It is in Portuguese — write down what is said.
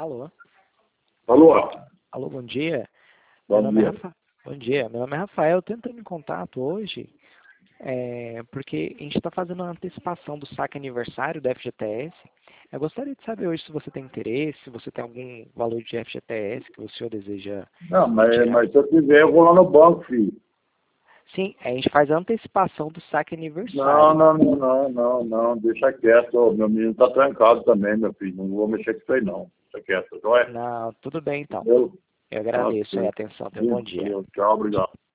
Alô? Alô? Alô, bom dia. Bom dia. Bom dia, meu nome é Rafael. Tô entrando em contato hoje porque a gente está fazendo uma antecipação do saque aniversário da FGTS. Eu gostaria de saber hoje se você tem interesse, se você tem algum valor de FGTS que o senhor deseja Não, retirar. mas se eu quiser, eu vou lá no banco, filho. Sim, a gente faz a antecipação do saque aniversário. Não, deixa quieto. Ô, meu menino tá trancado também, meu filho. Não vou mexer com isso aí, não. Deixa quieto, não é? Não, tudo bem então. Entendeu? Eu agradeço aí a atenção. Tenha um bom dia. Tchau, obrigado.